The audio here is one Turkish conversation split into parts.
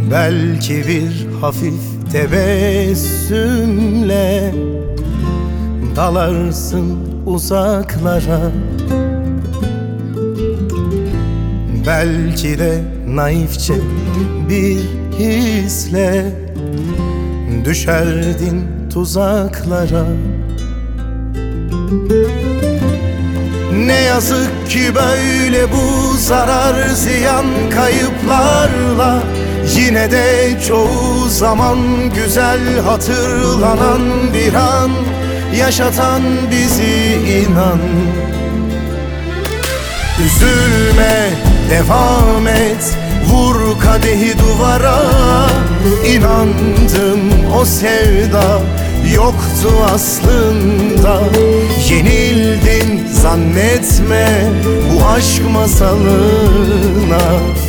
Belki bir hafif tebessümle dalarsın uzaklara. Belki de naifçe bir hisle düşerdin tuzaklara. Ne yazık ki böyle bu zarar, ziyan, kayıplarla yine de çoğu zaman güzel hatırlanan bir an yaşatan bizi, inan. Üzülme, devam et, vur kadehi duvara. İnandım o sevda yoktu aslında. Yenildin zannetme bu aşk masalına.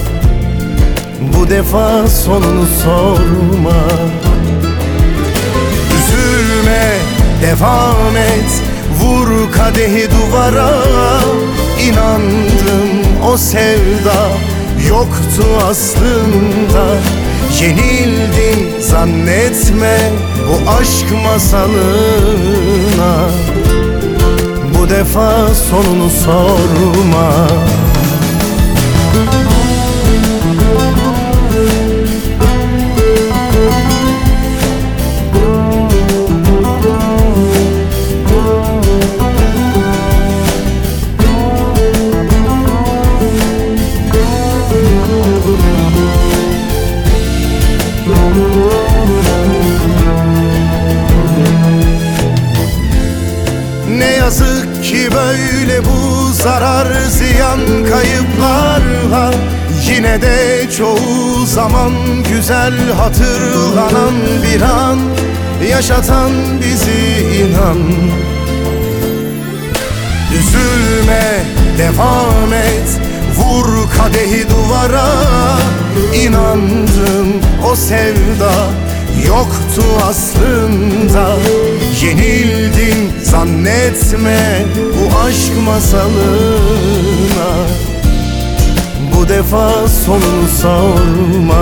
Bu defa sonunu sorma. Üzülme, devam et, vur kadehi duvara. İnandım o sevda yoktu aslında. Yenildin zannetme bu aşk masalına. Bu defa sonunu sorma. Ne yazık ki böyle bu zarar, ziyan, kayıplarla yine de çoğu zaman güzel hatırlanan bir an yaşatan bizi, inan. Üzülme, devam et, vur kadehi duvara. İnandım o sevda yoktu aslında. Yenildin zannetme bu aşk masalına. Bu defa sonunu sorma.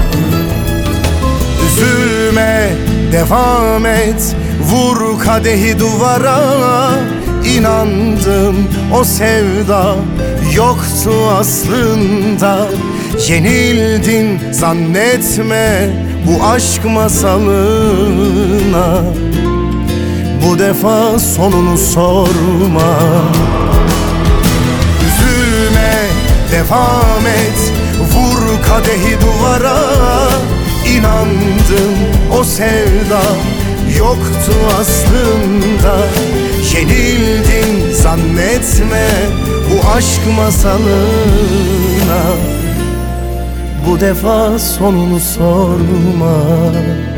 Üzülme, devam et, vur kadehi duvara. İnandım o sevda yoktu aslında. Yenildin zannetme bu aşk masalına. Bu defa sonunu sorma. Üzülme, devam et, vur kadehi duvara. İnandım o sevda yoktu aslında. Yenildin zannetme bu aşk masalına. Bu defa sonunu sorma.